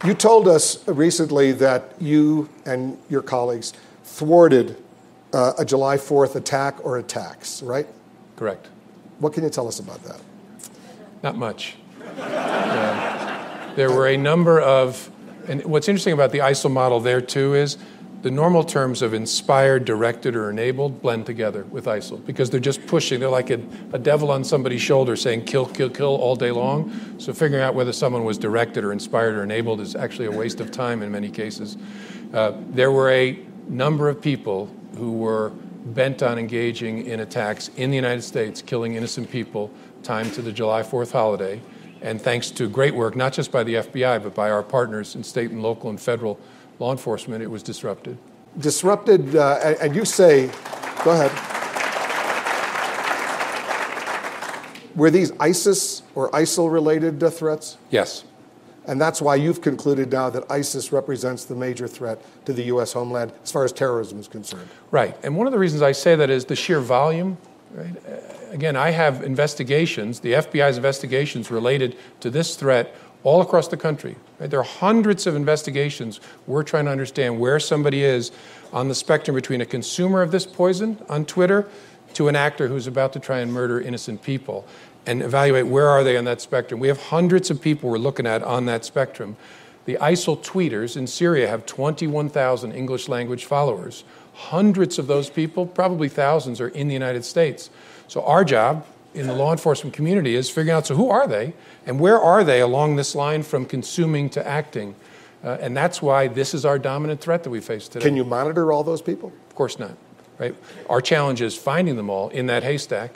You told us recently that you and your colleagues thwarted a July 4th attack or attacks, right? Correct. What can you tell us about that? Not much. There were a number of, and what's interesting about the ISIL model there too is the normal terms of inspired, directed, or enabled blend together with ISIL because they're just pushing. They're like a devil on somebody's shoulder saying kill, kill, kill all day long. So figuring out whether someone was directed or inspired or enabled is actually a waste of time in many cases. There were a number of people who were bent on engaging in attacks in the United States, killing innocent people, timed to the July 4th holiday. And thanks to great work, not just by the FBI, but by our partners in state and local and federal law enforcement, it was disrupted. Disrupted, and you say, go ahead. Were these ISIS or ISIL-related threats? Yes. And that's why you've concluded now that ISIS represents the major threat to the U.S. homeland as far as terrorism is concerned. Right. And one of the reasons I say that is the sheer volume. Right? Again, I have investigations, the FBI's investigations related to this threat all across the country. Right? There are hundreds of investigations. We're trying to understand where somebody is on the spectrum between a consumer of this poison on Twitter to an actor who's about to try and murder innocent people, and evaluate where are they on that spectrum. We have hundreds of people we're looking at on that spectrum. The ISIL tweeters in Syria have 21,000 English language followers. Hundreds of those people, probably thousands, are in the United States. So our job in the law enforcement community is figuring out, so who are they? And where are they along this line from consuming to acting? And that's why this is our dominant threat that we face today. Can you monitor all those people? Of course not. Right? Our challenge is finding them all in that haystack